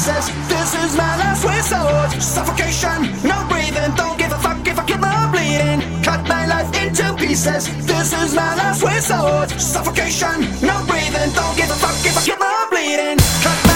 pieces. This is my last resort. Suffocation, no breathing. Don't give a fuck if I kill the bleeding. Cut my life into pieces. This is my last resort. Suffocation, no breathing. Don't give a fuck if I kill the bleeding. Cut my